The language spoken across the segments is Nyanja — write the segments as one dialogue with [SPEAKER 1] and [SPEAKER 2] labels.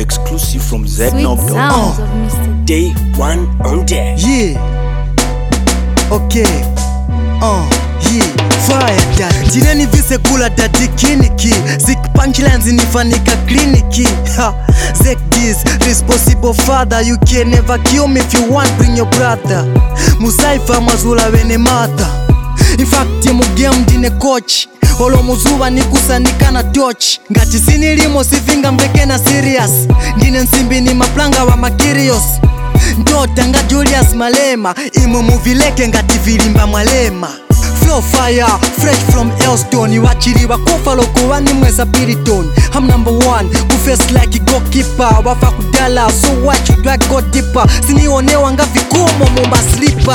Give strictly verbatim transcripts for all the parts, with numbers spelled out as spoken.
[SPEAKER 1] Exclusive from Zednob.
[SPEAKER 2] Uh,
[SPEAKER 1] Day one on deck.
[SPEAKER 2] Yeah. Okay. Uh, yeah. Fire that. Jireni vise gula dadi kiniki. Zik punchlines nifanika kliniki. Ha. Zek this responsible father. You can never kill me if you want. Bring your brother. Musaifa mazula wene mata. In fact mu game dine coach. Olo muzuba nikusanika na torch. Ngati sinilimo sifinga mbeke na serious. Ndine nsimbi ni maplanga wa makirios. Ndota nga Julius Malema. Imu muvileke ngati vilimba mwalema. Flow fire, fresh from Elston. Iwachiri wa kufa loko wani mweza piriton. I'm number one, kufes like a goalkeeper. Wafa kudala, so what you do I go deeper. Sinione wanga vikumo mumba sleeper.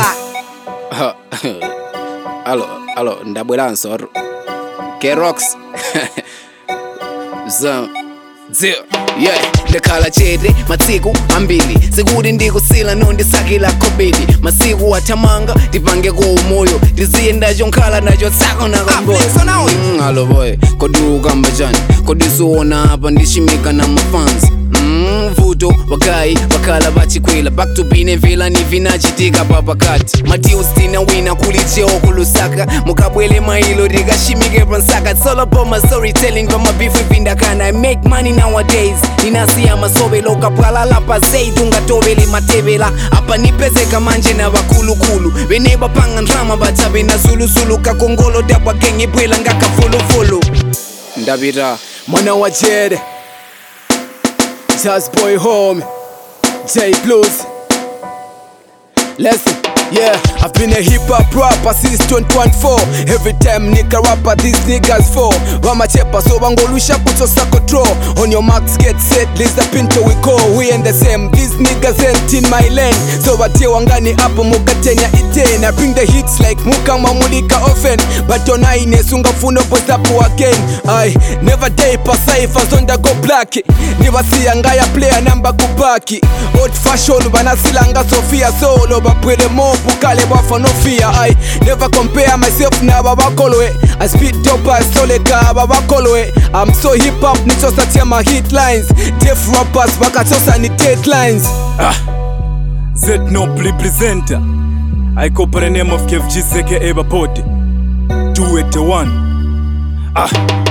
[SPEAKER 3] Alo, alo, ndabwelanso K-Rocks Zam Zio Yeah, ndakhala chete masiku ambili sikuti ndikusila nondisakila kobedi masiku watamanga tipange kwa umoyo tiziye ndacho nkhala nacho tsako nakamboyo mm, alo boy kodi ukamba chani kodi suona apa ndishimika na mafans mm, vuto wakai wakala bachikwela back to bine vela ni vinachitika papakati Matius tina wina kulicheo kulusaka mukabwele mailo tikashimike pansaka it's all about my storytelling kama bifu vindakana I make money nowadays ninasiya masobelo kapwalala pasei tungatobele matebela apa nipezeka manje na bakulukulu beneba panga ndrama bachabe na zuluzulu kakongolo dabwa genge bwela ngaka follow follow ndabira mwana wa jere Just boy home J Blues Listen Yeah, I've been a hip-hop rapper since twenty fourteen. Every time nigga rapper, these niggas fall. Wama chepa so wangolusha kutosa control. On your marks get set, list the pinto we call. We ain't the same, these niggas ain't in my lane. So watie wangani hapo mukatenya iten. I bring the hits like muka mamulika often. But onaine sunga funo post up again. I never day pa cyphers onda go black. Never see a ngaya player number kubaki. Old fashion banasilanga Sofia solo bapwele mo Bukale wafa no fear. I never compare myself na baba kolwe. I speed dope as soleka baba kolwe. I'm so hip hop nicho satia my hit lines. Deaf rappers wakatosa ni deadlines.
[SPEAKER 4] Ah, Zednob representer. I go by the name of Kev G Seke Eba Poti two eighty-one. Ah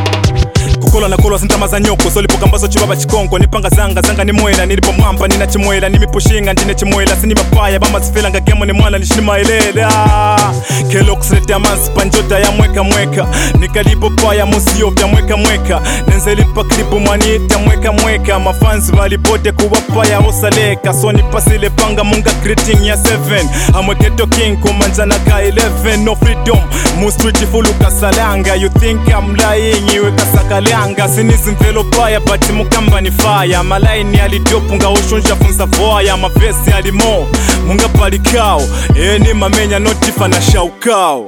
[SPEAKER 4] Kukola na kolwa sintama za nyoko solipo kambaso chibaba chikonko nipanga zanga zanga ni mwela nilipo mwamba nina chimwela nimipushinga ndine chimwela sini mapaya bama sifela nga gemo ni mwana nishini maelele ah K-Rocks rete amansi panjota ya mweka mweka nikalipo paya musio vya mweka mweka nenzelipa klipu mwanita mweka mweka mafansi walipote kuwapaya osaleka so nipasile panga munga greeting ya seven amweketo king kumanjana ka eleven no freedom mu street fulu kasalanga you think I'm lying iwe kasakale Anga sinizimvelo paya but mukamba ni fire malaini alidopu nga oshunja funza voya mavesi alimo munga palikao eni mamenya notifa na shaukao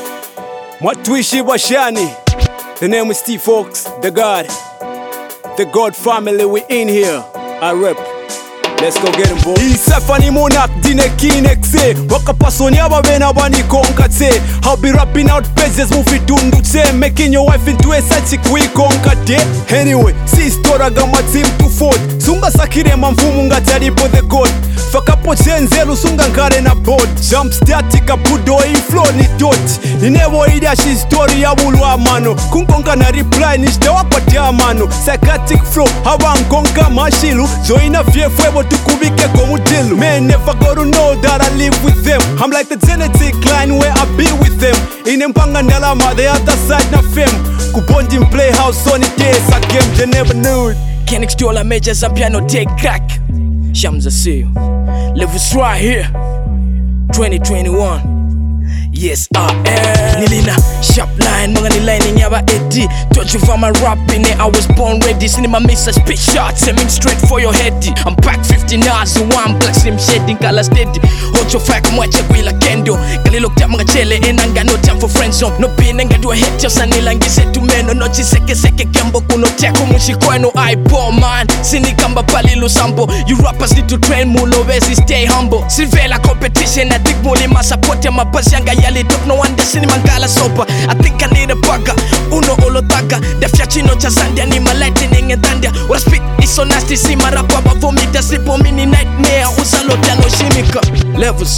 [SPEAKER 4] Mwatuishi washani. The name is Steve Fox, the God, the God family, we in here. I rep. Let's go get him, boy. Isafani monak dine kinexe. Wakapasoni ababena wani konkate. I'll be rapping out pages movie dundute. Making your wife into a sachi kui konkate. Anyway, si stora gama team to fold. Sunga sakire mamfumu nga jaripo the god. Fakapo chenzelu sunga nkare na board. Jump statica budo inflow ni dot. Ninevo idea shi story ya wulwa mano. Kunkonga na reply nishte wapatia mano. Psychotic flow hawa nkonga mashilu. Join a fiefwebo tukubike komutilu. Man never go to know that I live with them. I'm like the genetic line where I be with them. Inempanga ndalama the other side na fame. Kubondi playhouse on it days a game they never knew it.
[SPEAKER 5] Kenix Dola Majors and piano take crack. Shamza see levels right here twenty twenty-one. Yes I am Nilina sharp line mga ni line nyaba eighty. Told you for my rapping I was born ready. Cinema miss a spit shots aiming straight for your head. I'm back fifteen hours so one black slim shading color steady. Hold your fact mwache kwila kendo. Kali look tap mga chele and I got no time for friends zone. No pain and do a hit just an ilangi set to men. No chiseke seke kambo kuno teko mushiko no eyeball man. Sini kamba pali lusambo. You rappers need to train mulo wezi stay humble. Sivela competition I dig muli masa pote mapazi yanga royally top no one destiny mangala sopa. I think I need a bugger. Uno olotaka. The fiachino cha sandia ni my lightning and thunder. What I spit is so nasty. See my rap but for me the sleep on mini nightmare. Usalo piano shimika. Levels.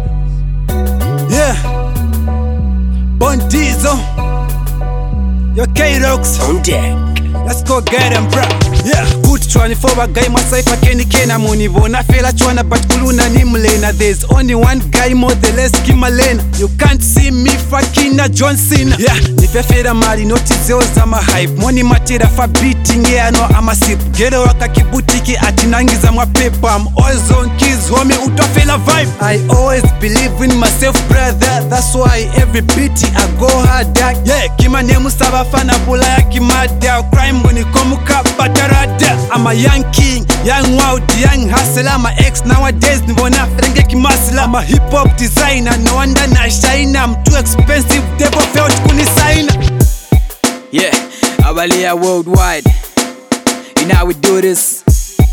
[SPEAKER 2] Yeah. Bon Diesel. Your K-Rocks
[SPEAKER 1] On deck.
[SPEAKER 2] Let's go get him, bro. Yeah. Good twenty-four guy masaifa keni kena munivona fela chwana but kuluna ni mlena. There's only one guy more the less kimalena. You can't see me fucking a John Cena. Yeah. Nifefera mali notizeo za ma hype. Money matera fa beating yeah no ama sip. Gero waka kibutiki atinangiza mwa paper. I'm always on keys homie utafela vibe. I always believe in myself brother. That's why every beat I go hard dark. Yeah. Kima nemu saba fana bula ya kimada. Crime money komuka batarada. I'm a young king, young wild, young hustler. I'm a ex nowadays nivona frenge kimasila. I'm a hip hop designer, no wonder na shine. I'm too expensive, devil felt kuni sign.
[SPEAKER 3] Yeah, Abalia worldwide. You know how we do this.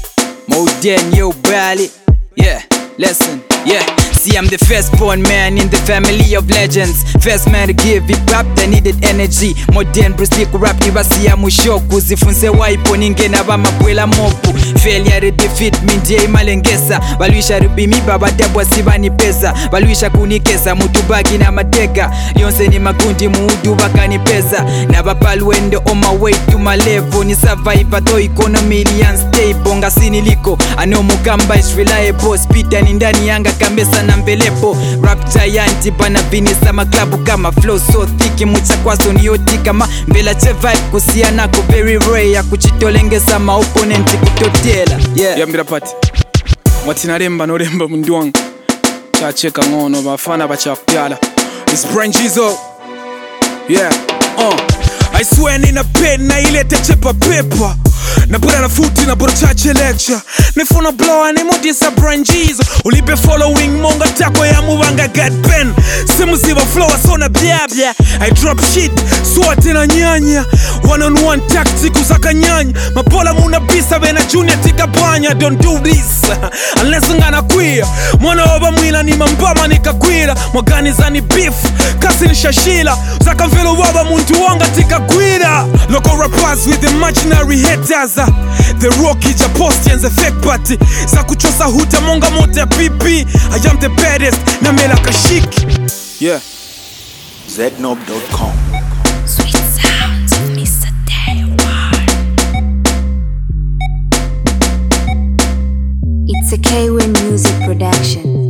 [SPEAKER 3] Modern, yo, Bali. Yeah, listen, yeah. See, I'm the first born man in the family of legends. First man to give it rap, they needed energy. Modern Bruce Lee ku rap ibasiya mushoku. Zifunse waipo ningena ba mabwela mopu. Failure defeat minje imalengesa. Baluisha rubimi baba dabwa sibani pesa. Baluisha kunikesa mutubaki na mateka. Yonse ni makundi muudu bakani pesa. Na bapalwende on my way to my level. Ni survivor to economy unstable. Ngasini liko ano mugamba is reliable. Speed and indani yanga kambesa na mbelepo. Rap giant bana vinisa maklabu kama flow so thick. Mucha kwaso niyotika ma mbela che vibe kusia nako very rare. Ya kuchitolengesa ma opponent kutotela. Yeah,
[SPEAKER 4] yambira pati mwatina remba no remba munduang chacheka ngono bafana bachakupyala. It's Brain Jizo. Yeah, uh I swear nina pen na ilete chepa paper. Na bura na futi na bura chache lecture. Nifuna blower ni modisa Brain Jizo. Ulipe following monga tako ya mubanga get pen. Simu ziva flow sona bia bia. I drop shit swati na nyanya. One on one tactic usaka nyanya. Mapola muna bisa bena junior tika banya. Don't do this unless ngana queer. Mwana oba mwila ni mambama nika queer. Mwagani zani beef kasi ni shashila. Zaka mfilo waba muntu wanga tika queer. Local rappers with imaginary haters. The Rocky Japostians a fake party. Za kuchosa huta monga mote P P. I am the baddest na mela kashik. Yeah.
[SPEAKER 1] Zednob dot com.
[SPEAKER 6] Sweet sounds of Mister Daywan. It's a K W Music production.